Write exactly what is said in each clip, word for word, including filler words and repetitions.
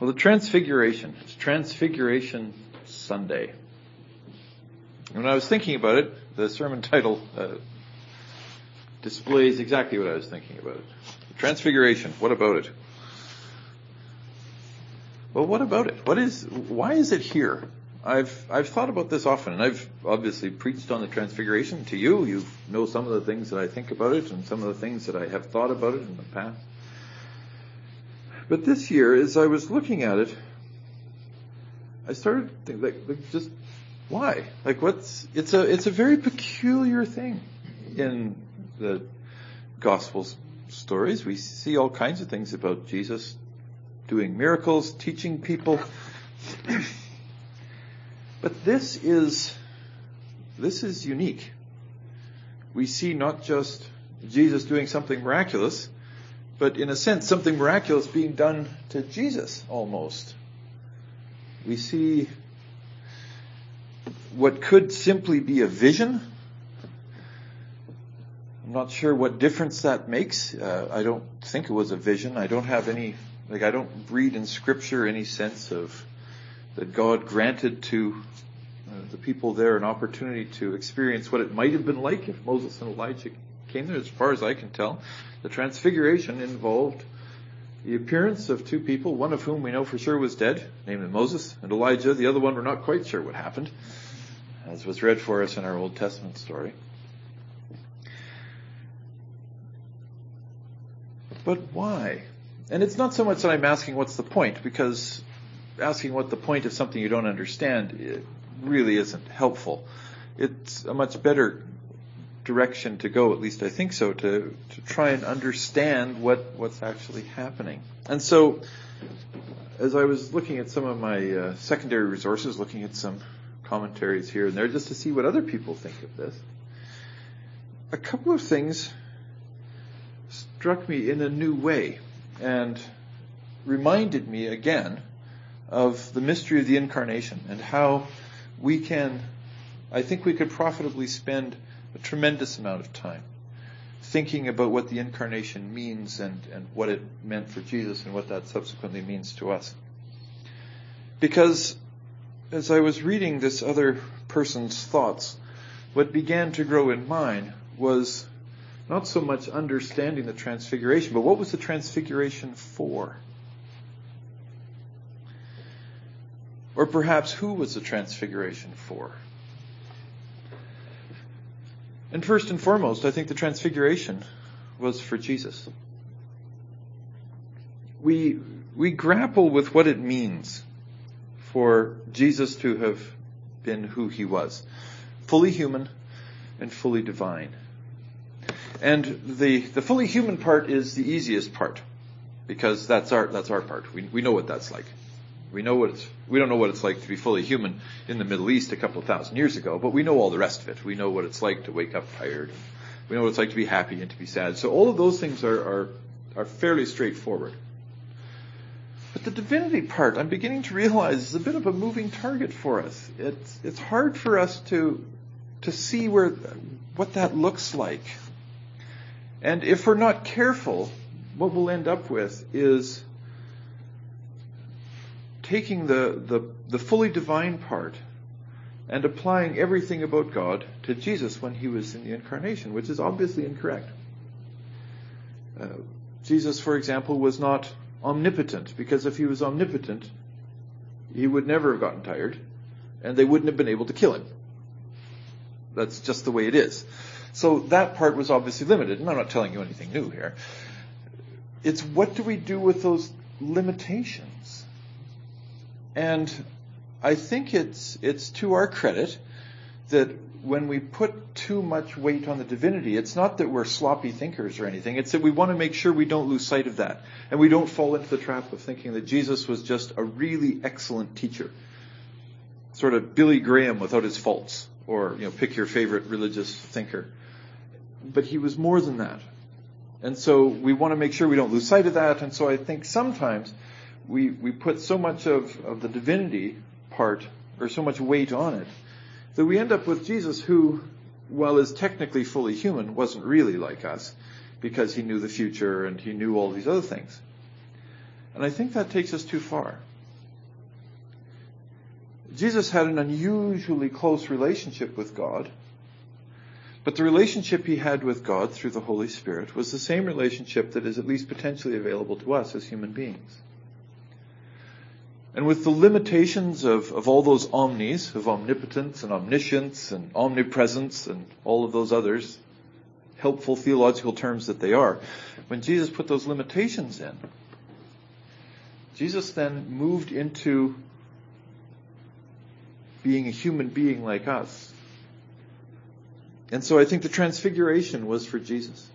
Well, the Transfiguration. It's Transfiguration Sunday. And when I was thinking about it, the sermon title uh, displays exactly what I was thinking about it. The Transfiguration. What about it? Well, what about it? What is? Why is it here? I've I've thought about this often, and I've obviously preached on the Transfiguration to you. You know some of the things that I think about it, and some of the things that I have thought about it in the past. But this year, as I was looking at it, I started thinking, like, like, just why? Like, what's? It's a it's a very peculiar thing in the Gospel stories. We see all kinds of things about Jesus doing miracles, teaching people. But this is this is unique. We see not just Jesus doing something miraculous, but in a sense, something miraculous being done to Jesus almost. We see what could simply be a vision. I'm not sure what difference that makes. Uh, I don't think it was a vision. I don't have any, like I don't read in Scripture any sense of that God granted to uh, the people there an opportunity to experience what it might have been like if Moses and Elijah came there. As far as I can tell, the Transfiguration involved the appearance of two people, one of whom we know for sure was dead, namely Moses, and Elijah. The other one we're not quite sure what happened, as was read for us in our Old Testament story. But why? And it's not so much that I'm asking what's the point, because asking what the point of something you don't understand, it really isn't helpful. It's a much better direction to go, at least I think so, to, to try and understand what, what's actually happening. And so, as I was looking at some of my uh, secondary resources, looking at some commentaries here and there, just to see what other people think of this, a couple of things struck me in a new way and reminded me again of the mystery of the Incarnation and how we can, I think we could profitably spend a tremendous amount of time thinking about what the Incarnation means and, and what it meant for Jesus and what that subsequently means to us. Because as I was reading this other person's thoughts, what began to grow in mine was not so much understanding the Transfiguration, but what was the Transfiguration for? Or perhaps who was the Transfiguration for? And first and foremost, I think the Transfiguration was for Jesus. We we grapple with what it means for Jesus to have been who he was, fully human and fully divine. And the the fully human part is the easiest part, because that's our that's our part. We we know what that's like. We know what it's, we don't know what it's like to be fully human in the Middle East a couple of thousand years ago, but we know all the rest of it. We know what it's like to wake up tired. We know what it's like to be happy and to be sad. So all of those things are, are, are fairly straightforward. But the divinity part, I'm beginning to realize, is a bit of a moving target for us. It's, it's hard for us to, to see where, what that looks like. And if we're not careful, what we'll end up with is taking the, the, the fully divine part and applying everything about God to Jesus when he was in the Incarnation, which is obviously incorrect. Uh, Jesus, for example, was not omnipotent, because if he was omnipotent, he would never have gotten tired, and they wouldn't have been able to kill him. That's just the way it is. So that part was obviously limited, and I'm not telling you anything new here. It's what do we do with those limitations? And I think it's it's to our credit that when we put too much weight on the divinity, it's not that we're sloppy thinkers or anything. It's that we want to make sure we don't lose sight of that. And we don't fall into the trap of thinking that Jesus was just a really excellent teacher. Sort of Billy Graham without his faults. Or, you know, pick your favorite religious thinker. But he was more than that. And so we want to make sure we don't lose sight of that. And so I think sometimes we, we put so much of, of the divinity part, or so much weight on it, that we end up with Jesus who, while is technically fully human, wasn't really like us, because he knew the future and he knew all these other things. And I think that takes us too far. Jesus had an unusually close relationship with God, but the relationship he had with God through the Holy Spirit was the same relationship that is at least potentially available to us as human beings. And with the limitations of, of all those omnis, of omnipotence and omniscience and omnipresence and all of those others, helpful theological terms that they are, when Jesus put those limitations in, Jesus then moved into being a human being like us. And so I think the transfiguration was for Jesus.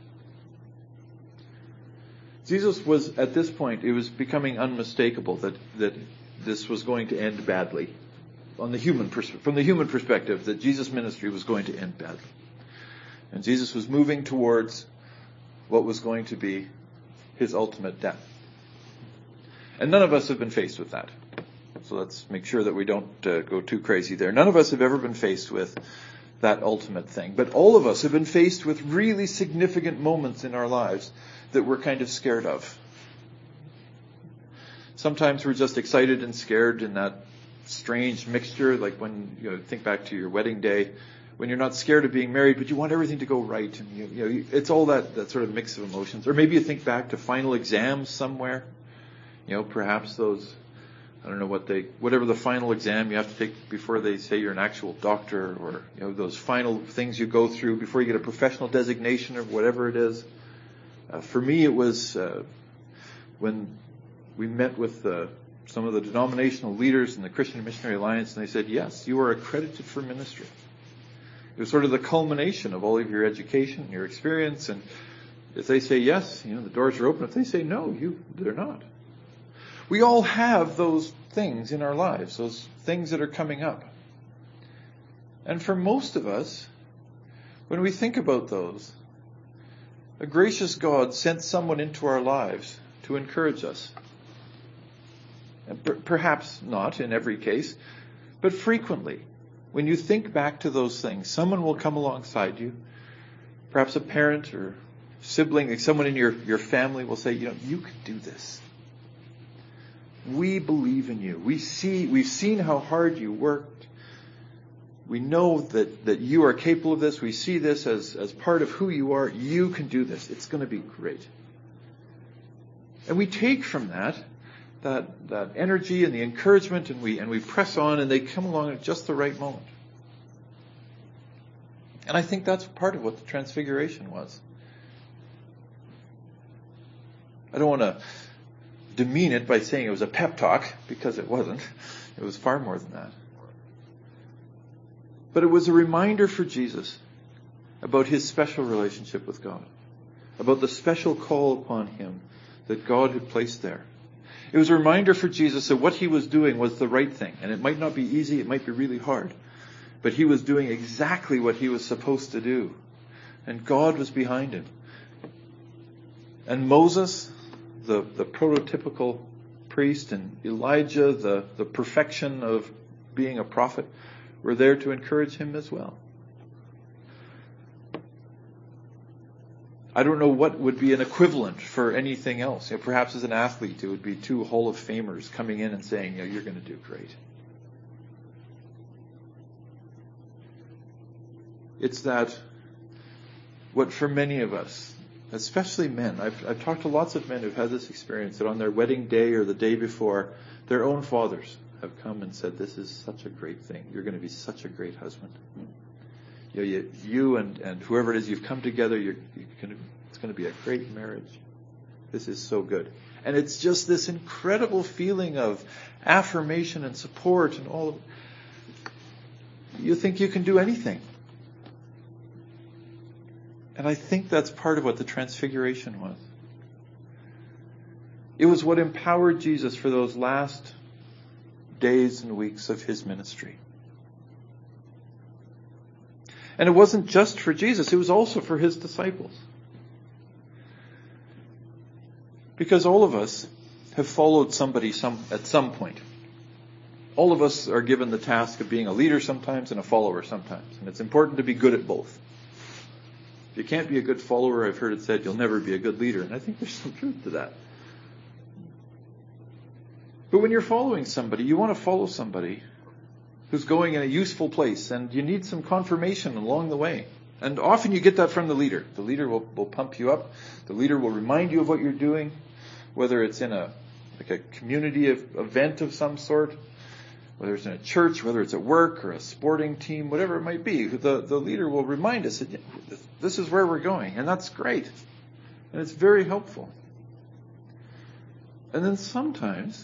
Jesus was, at this point, it was becoming unmistakable that, that this was going to end badly. On the human pers- from the human perspective, that Jesus' ministry was going to end badly. And Jesus was moving towards what was going to be his ultimate death. And none of us have been faced with that. So let's make sure that we don't uh, go too crazy there. None of us have ever been faced with that ultimate thing. But all of us have been faced with really significant moments in our lives that we're kind of scared of. Sometimes we're just excited and scared in that strange mixture, like when you know, think back to your wedding day, when you're not scared of being married, but you want everything to go right. And you, you know, it's all that, that sort of mix of emotions. Or maybe you think back to final exams somewhere. You know, perhaps those, I don't know what they, whatever the final exam you have to take before they say you're an actual doctor, or, you know, those final things you go through before you get a professional designation or whatever it is. Uh, for me, it was uh, when we met with uh, some of the denominational leaders in the Christian Missionary Alliance, and they said, yes, you are accredited for ministry. It was sort of the culmination of all of your education and your experience, and if they say yes, you know, the doors are open. If they say no, you they're not. We all have those things in our lives, those things that are coming up. And for most of us, when we think about those, a gracious God sent someone into our lives to encourage us. And per- perhaps not in every case, but frequently, when you think back to those things, someone will come alongside you, perhaps a parent or sibling, like someone in your, your family will say, you know, you can do this. We believe in you. We see, we've seen how hard you worked. We know that, that you are capable of this. We see this as, as part of who you are. You can do this. It's going to be great. And we take from that, that, that energy and the encouragement, and we, and we press on, and they come along at just the right moment. And I think that's part of what the Transfiguration was. I don't want to demean it by saying it was a pep talk, because it wasn't. It was far more than that. But it was a reminder for Jesus about his special relationship with God, about the special call upon him that God had placed there. It was a reminder for Jesus that what he was doing was the right thing, and it might not be easy, it might be really hard, but he was doing exactly what he was supposed to do, and God was behind him. And Moses, the, the prototypical priest, and Elijah, the, the perfection of being a prophet, were there to encourage him as well. I don't know what would be an equivalent for anything else. You know, perhaps as an athlete, it would be two Hall of Famers coming in and saying, you know, you're going to do great. It's that what for many of us, especially men, I've, I've talked to lots of men who've had this experience, that on their wedding day or the day before, their own fathers have come and said, this is such a great thing. You're going to be such a great husband. You know, you, you and, and whoever it is, you've come together, you're, you're going to, it's going to be a great marriage. This is so good. And it's just this incredible feeling of affirmation and support and all of, you think you can do anything. And I think that's part of what the Transfiguration was. It was what empowered Jesus for those last days and weeks of his ministry. And it wasn't just for Jesus, it was also for his disciples. Because all of us have followed somebody some at some point. All of us are given the task of being a leader sometimes and a follower sometimes. And it's important to be good at both. If you can't be a good follower, I've heard it said, you'll never be a good leader. And I think there's some truth to that. But when you're following somebody, you want to follow somebody who's going in a useful place, and you need some confirmation along the way. And often you get that from the leader. The leader will, will pump you up. The leader will remind you of what you're doing, whether it's in a like a community of, event of some sort, whether it's in a church, whether it's at work or a sporting team, whatever it might be. The, the leader will remind us that this is where we're going, and that's great. And it's very helpful. And then sometimes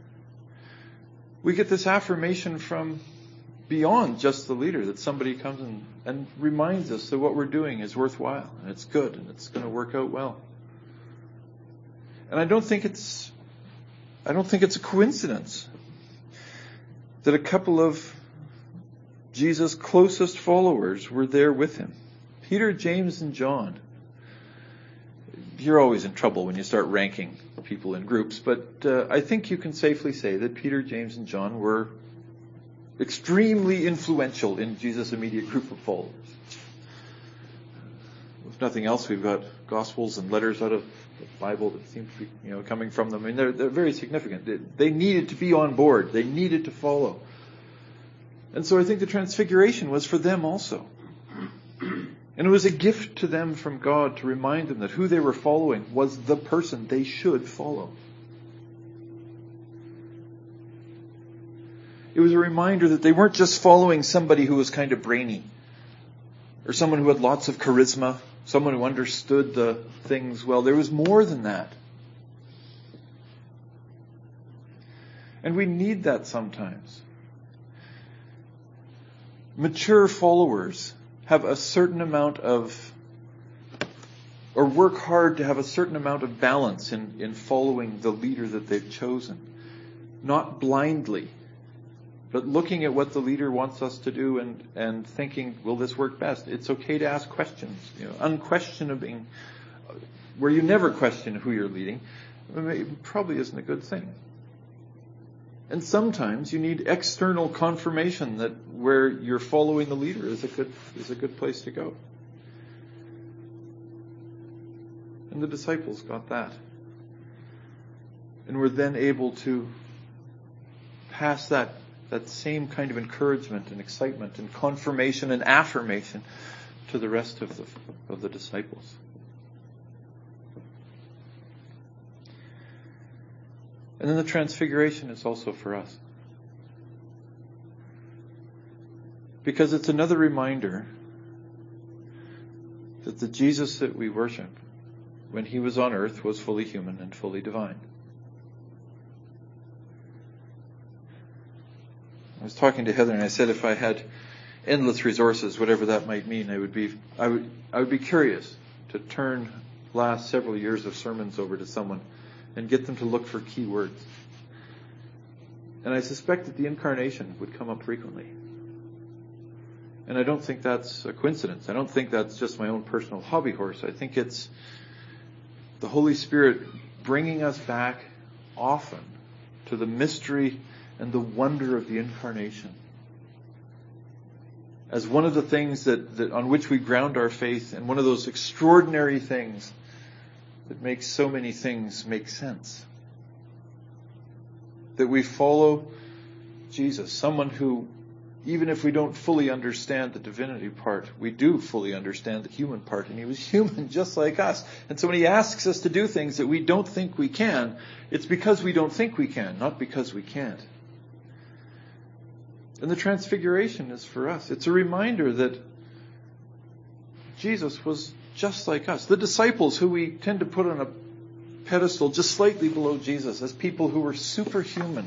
we get this affirmation from beyond just the leader, that somebody comes and, and reminds us that what we're doing is worthwhile, and it's good, and it's going to work out well. And I don't think it's, I don't think it's a coincidence that a couple of Jesus' closest followers were there with him. Peter, James, and John. You're always in trouble when you start ranking people in groups, but uh, I think you can safely say that Peter, James, and John were extremely influential in Jesus' immediate group of followers. If nothing else, we've got Gospels and letters out of the Bible that seem to be, you know, coming from them. I mean, they're, they're very significant. They, they needed to be on board. They needed to follow. And so I think the Transfiguration was for them also. And it was a gift to them from God to remind them that who they were following was the person they should follow. It was a reminder that they weren't just following somebody who was kind of brainy, or someone who had lots of charisma, someone who understood the things well. There was more than that. And we need that sometimes. Mature followers have a certain amount of, or work hard to have a certain amount of balance in, in following the leader that they've chosen. Not blindly, but looking at what the leader wants us to do and, and thinking, will this work best? It's okay to ask questions. You know, unquestioning, where you never question who you're leading, it probably isn't a good thing. And sometimes you need external confirmation that where you're following the leader is a good is a good place to go. And the disciples got that. And were then able to pass that that same kind of encouragement and excitement and confirmation and affirmation to the rest of the of the disciples. And then the Transfiguration is also for us. Because it's another reminder that the Jesus that we worship, when he was on earth, was fully human and fully divine. I was talking to Heather and I said if I had endless resources, whatever that might mean, I would be I would I would be curious to turn last several years of sermons over to someone and get them to look for key words. And I suspect that the incarnation would come up frequently. And I don't think that's a coincidence. I don't think that's just my own personal hobby horse. I think it's the Holy Spirit bringing us back often to the mystery and the wonder of the incarnation as one of the things that, that on which we ground our faith, and one of those extraordinary things that makes so many things make sense. That we follow Jesus, someone who, even if we don't fully understand the divinity part, we do fully understand the human part, and he was human just like us. And so when he asks us to do things that we don't think we can, it's because we don't think we can, not because we can't. And the Transfiguration is for us. It's a reminder that Jesus was just like us. The disciples, who we tend to put on a pedestal just slightly below Jesus as people who were superhuman,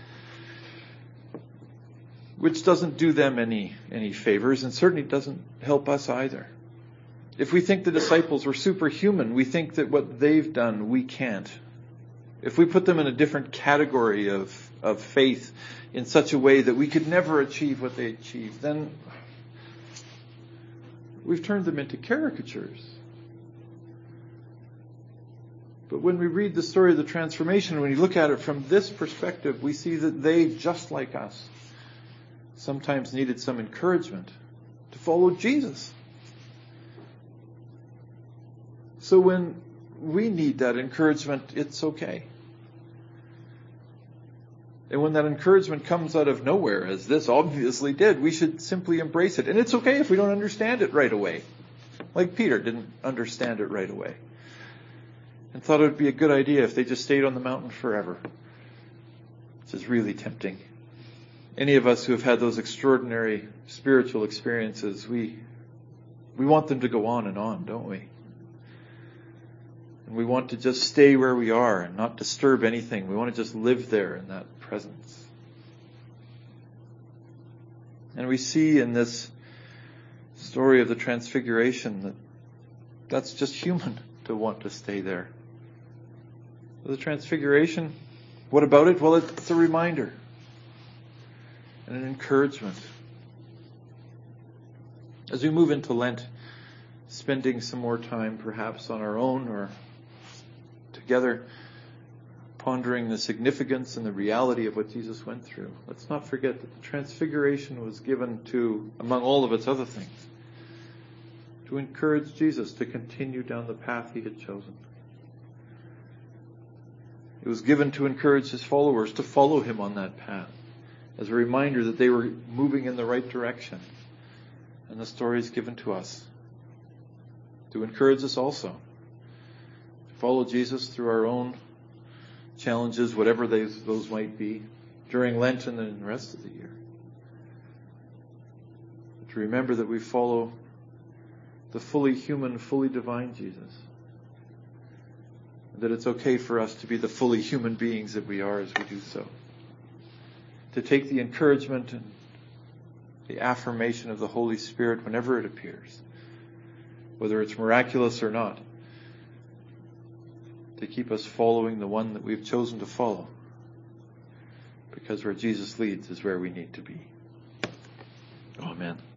which doesn't do them any, any favors and certainly doesn't help us either. If we think the disciples were superhuman, we think that what they've done, we can't. If we put them in a different category of, of faith in such a way that we could never achieve what they achieved, then we've turned them into caricatures. But when we read the story of the Transformation, when you look at it from this perspective, we see that they, just like us, sometimes needed some encouragement to follow Jesus. So when we need that encouragement, it's okay. And when that encouragement comes out of nowhere, as this obviously did, we should simply embrace it. And it's okay if we don't understand it right away. Like Peter didn't understand it right away. And thought it would be a good idea if they just stayed on the mountain forever. Which is really tempting. Any of us who have had those extraordinary spiritual experiences, we we want them to go on and on, don't we? And we want to just stay where we are and not disturb anything. We want to just live there in that presence. And we see in this story of the Transfiguration that that's just human to want to stay there. The Transfiguration, what about it? Well, it's a reminder and an encouragement. As we move into Lent, spending some more time perhaps on our own or together, pondering the significance and the reality of what Jesus went through, let's not forget that the Transfiguration was given to, among all of its other things, to encourage Jesus to continue down the path he had chosen. It was given to encourage his followers to follow him on that path, as a reminder that they were moving in the right direction. And the story is given to us to encourage us also to follow Jesus through our own challenges, whatever they, those might be, during Lent and then the rest of the year. To remember that we follow the fully human, fully divine Jesus. That it's okay for us to be the fully human beings that we are as we do so. To take the encouragement and the affirmation of the Holy Spirit whenever it appears, whether it's miraculous or not, to keep us following the one that we've chosen to follow, because where Jesus leads is where we need to be. Amen.